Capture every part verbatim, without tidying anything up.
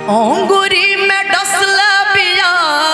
अंगूरी में डसला बिया,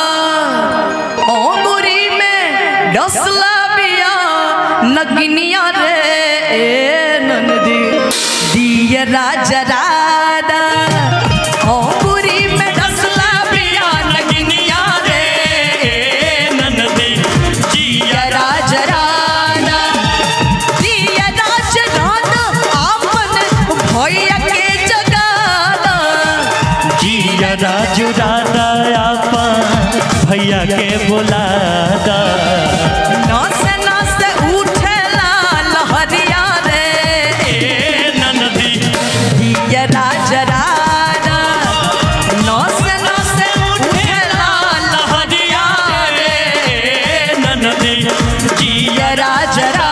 अंगूरी में डसला बिया नगनिया रे नंदी दिया राजा राधा। अंगूरी में डसला बिया नगनिया रे नंदी दिया राजा राधा। दिया राजा राधा आपन भैया के जगादा। जिया राजू राधा आपा भैया के बुलादा। नस नस उठला लहरिया रे नंदी दिया राजा राधा। नस नस उठला लहरिया रे नंदी दिया राजा राधा।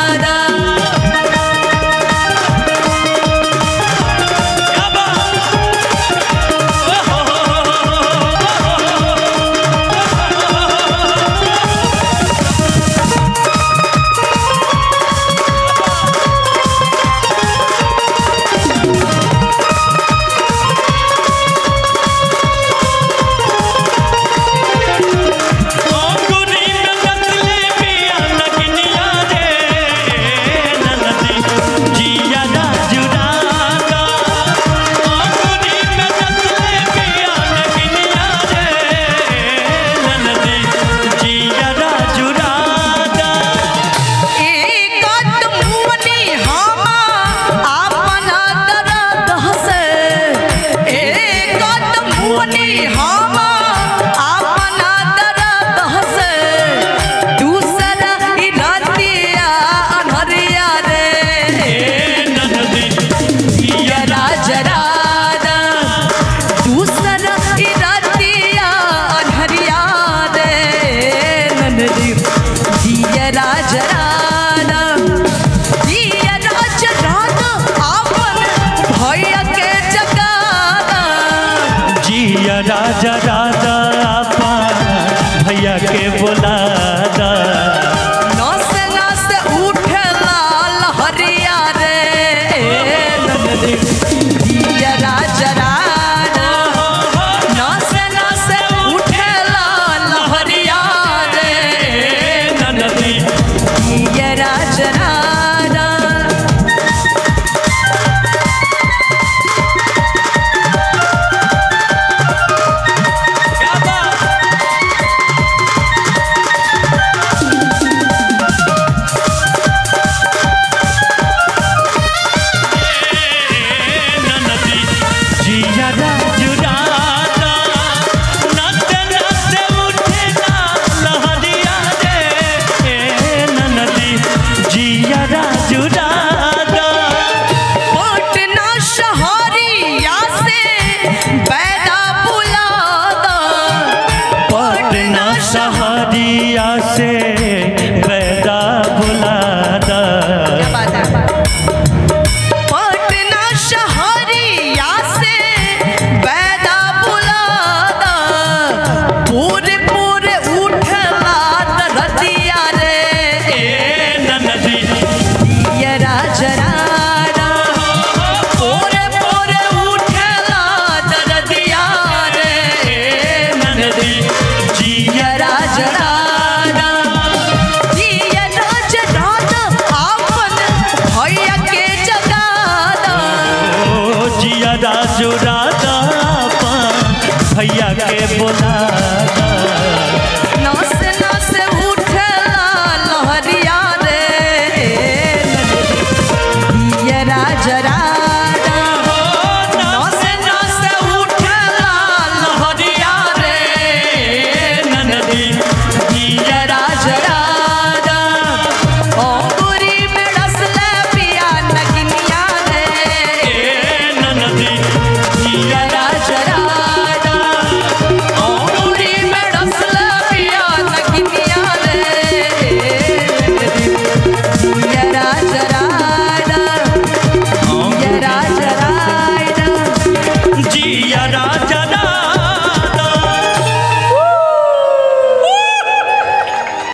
राजा राधा दिया राजा राधा आपन भैया के जगादा। जिया राजा राधा आपा भैया के बुलादा। नस नस उठला लहरिया रे नंदी दिया राजा राधा। नस नस उठला लहरिया रे नंदी दिया राजा राधा। जिया राजू राधा नच नच उठना लहरिया रे नंदी जिया राजू राधा। पटना शहरिया से पैदा बुलादा। पटना शहरिया से पैदा बुलादा। पटना शहरिया से पैदा बुलादा। पूरे पूरे उठला रतिया रे नंदी दिया राजा राधा। पूरे पूरे उठला रतिया रे नंदी दिया राजा राधा। दिया राजा राधा आपन भैया के जगादा। जिया राजू राधा